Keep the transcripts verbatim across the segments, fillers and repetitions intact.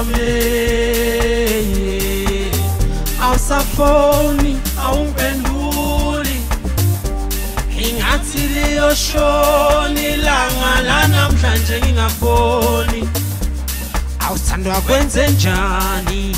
wami awusafoni awungiphenduli ingathi liyoshoni langa lanamhlanje ngingaboni awusandwa kwenze njani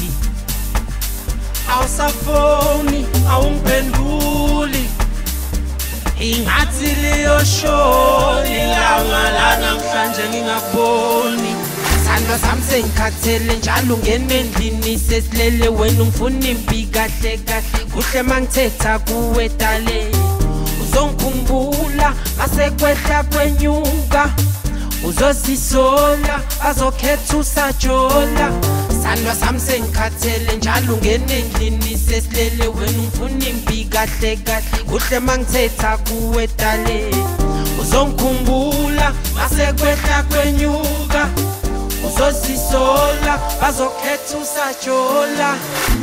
awusafoni awungiphenduli ingathi liyoshoni langa lanamhlanje ngingaboni sandwa sami sengikhathele njalo ngene endlini sesilele wena ungifuna impi kahle kahle kuhle mangithetha kuwe dale uzongikhumbula masekwehla kwenyuka uzosisola bazokhetha usajola sandwa sami sengikhathele njalo ngene endlini sesilele wena ungifuna impi kahle kahle kuhle mangithetha kuwe dale uzongikhumbula masekwehla kwenyuka uzosisola bazokhetha usajola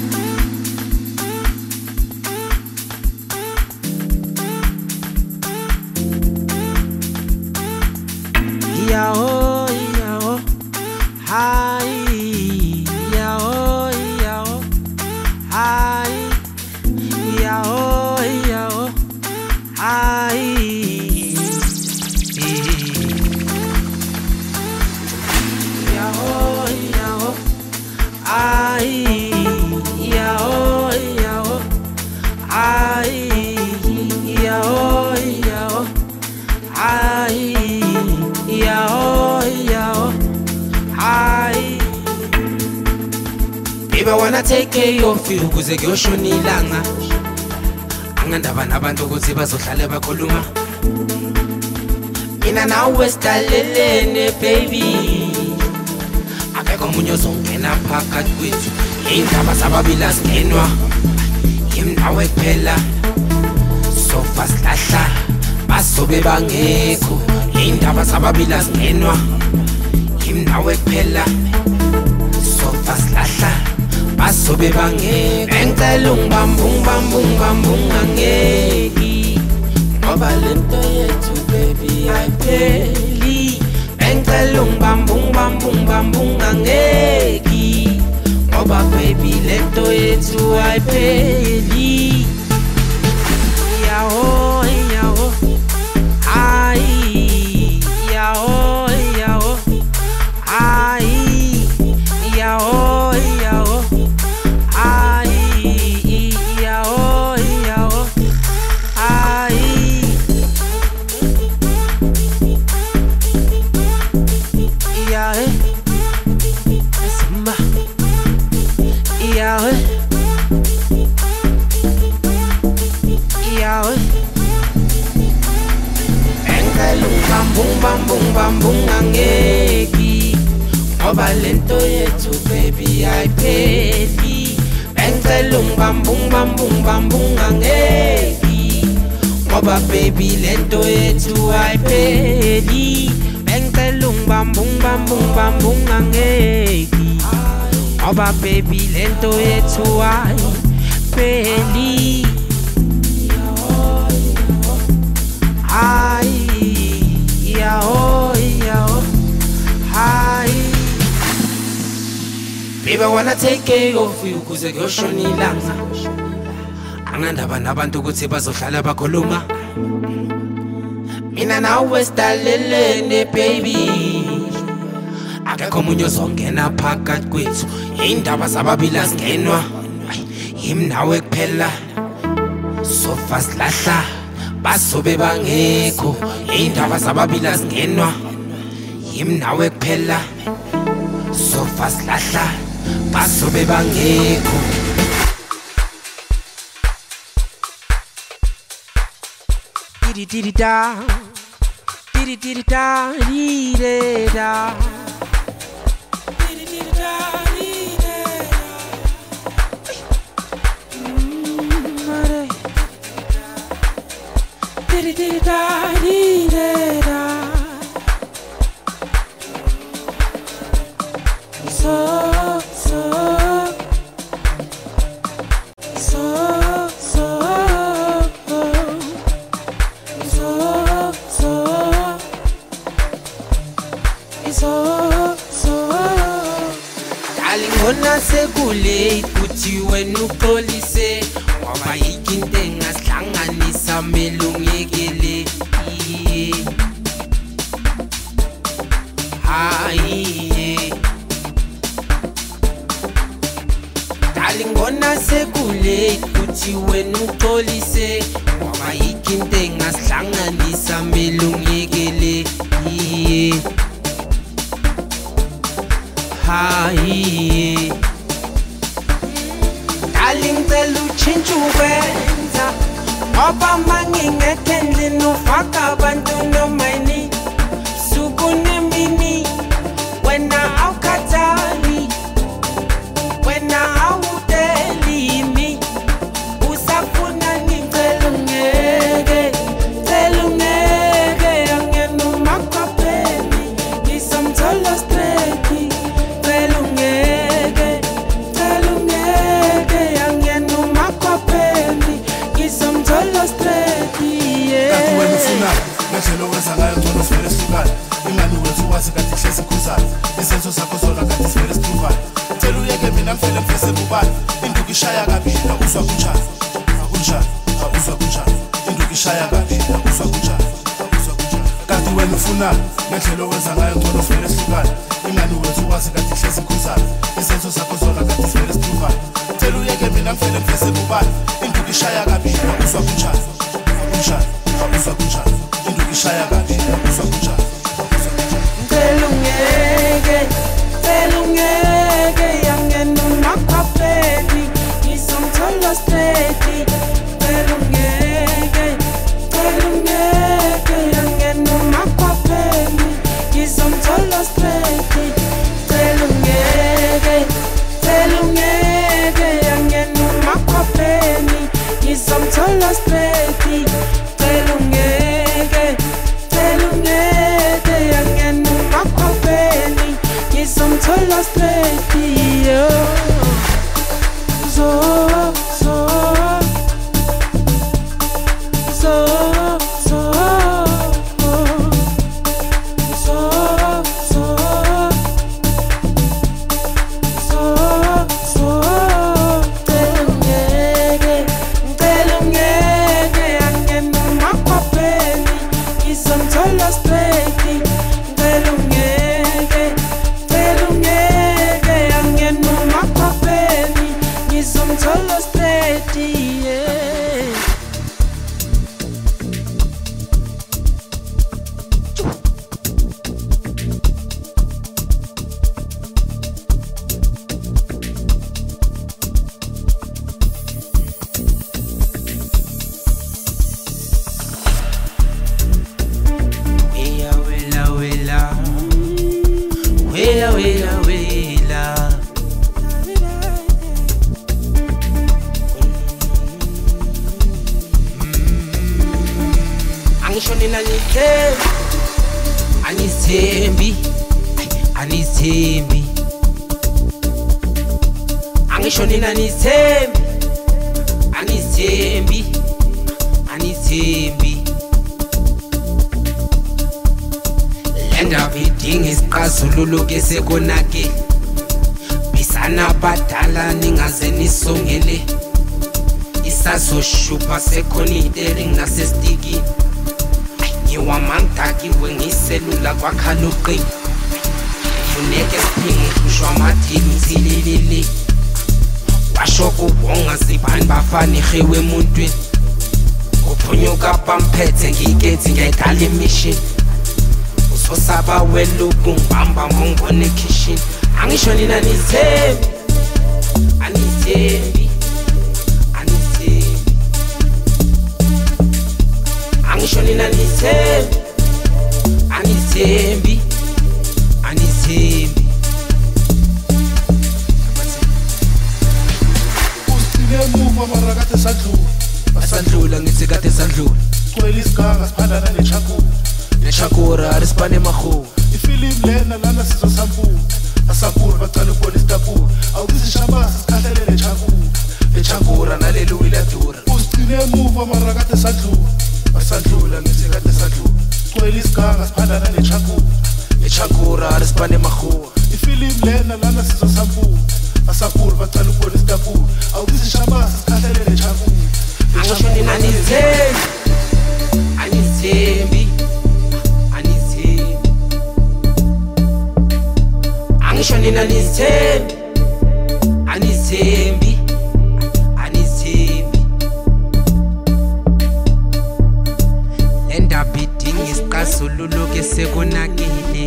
yao yao hai yao yao hai yao yao hai Ai, yao, yao, ai, yao, yao, ai, yao, yao, ai. Baby, I wanna take care of you, kuze kuyoshona ilanga. Angandaba nabantu ukuthi bazohlale bakhuluma. Mina nawe sidalelene, baby. Akekho umunye ozongena phakathi kwethu indaba zababili asingenwa yimnawe kuphela sofa silahla basobe bangekho indaba zababili asingenwa yimnawe kuphela sofa silahla basobe bangekho engicela ungibambe ungibambe ungibambe ungangeki ngoba lento yethu baby ayipheli engicela ungibambe ungibambe ungibambe ungangeki ngoba baby lento yethu ayipheli yao yao ai yao yao ai yao yao ai yao yao ai yeah, samba, yeah, yeah. Engkalung bambung bambung bambung angeki, ngoba lento yethu baby ayipheli. Engkalung bambung bambung bambung angeki, ngoba baby lento yethu ayipheli. Engcelung bambung bambung bambung angeki ngoba baby lento yethu ayipheli ai yao yao hai. Baby, I wanna take care of you kuze kuyoshona ilanga. Angandaba nabantu ukuthi bazohlala bakhuluma. Mina nawe sidalelene baby akekho umunye ozongena phakathi kwethu indaba zababili asingenwa yimnawe kuphela sofa silahla basobe bangekho indaba zababili asingenwa yimnawe kuphela sofa silahla basobe bangekho. Didi didi da, didi didi da, didi da, didi didi da, didi da. Didi didi da, didi da. So so so so. Dalingona sekulate kuthi wena uxolise ngoba ikinto engasihlanganisa melungekele hayi Dalingona sekulate kuthi wena uxolise ngoba ikinto engasihlanganisa melungekele hayi Darling cela utshintshe ukwenza ngoba mangingekho endlini ufaka abantu nomayini suku nemini wena awukhathali wena awudeli mi usafuna ngicela ungeke cela ungeke angena umakwapheni ngisomthola straight Ngelo wenza ngayo ngcono sivele sihlukane ingani wethu wathi kanti hlezi sikhuzana isenzo sakho zona kanti sivele sihlukane cela uyeke mina ngifele ngifese kubani induku ishaya kabila uzwa kunjani akunjani uzwa kunjani induku ishaya kabila uzwa kunjani uzwa kunjani kanti wena ufuna ngelo wenza ngayo ngcono sivele sihlukane ingani wethu wathi kanti hlezi sikhuzana isenzo sakho zona kanti sivele sihlukane cela uyeke mina ngifele ngifese kubani induku ishaya kabila uzwa kunjani akunjani uzwa kunjani Shaya gabi, uzwa kunjani Ngicela ungeke, ngicela ungeke yangena umakwapheni ngisomthola straight Ngicela ungeke, ngicela ungeke yangena umakwapheni ngisomthola straight Ngicela ungeke, ngicela ungeke yangena umakwapheni ngisomthola straight Ngicela ungeke Somthola straight yo so so so so so so so Telungeke telungeke angena umakwapheni ngisomthola straight Telungeke Somthola straight yeah Wela wela wela Wela wela wela Angisho nina ngithembi anizithembi anizithembi Angisho nina ngithembi anizithembi anizithembi Lendaba idinga isiqazululo ke sekonake bisana badala ningaze nisongele Isazoshupa sekhonideri ngasestikini Ngiwamantaki wengiselula kwakhaluqi Funeke siphinge kushwa amathini zililili Washo kubonga zibani bafani khiwe emuntwini Kuphunyuka pamphethe ngikethi ngedala imission Usosaba weluku ngibamba mongone kitchen Angisho nina nizithembi anizithembi Angisho nina nizithembi anizithembi anizithembi Usile muva mara kade sadlula asandlula ngithi kade sandlula Cwela isiganga siphanda nechakura nechakura arisipane mahu Ifilimu lena lana sizosampula asapura bacala ukubona isitapura awukuzishabasa sikhahlele nechakura nechakura nalelo wiladura Usile muva mara kade sadlula asandlula ngithi kade sadlula Cwela isiganga siphanda nechakura nechakura arisipane mahu Ifilimu lena lana sizosampula nina nizithembi anizithembi anizithembi le ndaba idinga isixazululo ke sekonakele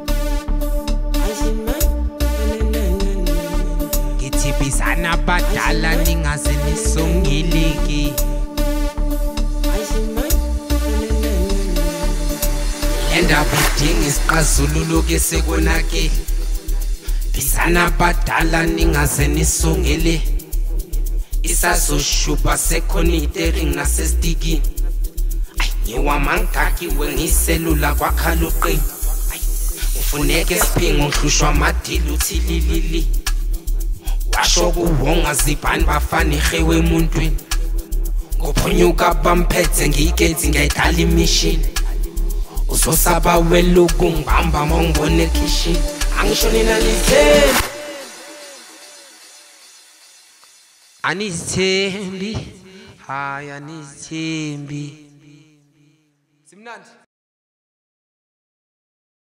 ngithi bizana abadala ningaze nisongeleke le ndaba idinga isixazululo ke sekonakele bizana abadala ningaze nisongele isazoshuba seconitering nasestikini ngiwamangaki ngiselula kwakhala uqini ufuneke siphinga uhlushwa amadili uthililili washo kuwonga zibhani bafana ihewe emuntwini ngophunyuka bamphethe ngiyigezi ngiyayidala imishini uzosaba weluku ngibamba mongibona ekishini angisho nina nizithembi anizithembi hayi anizithembi simnandi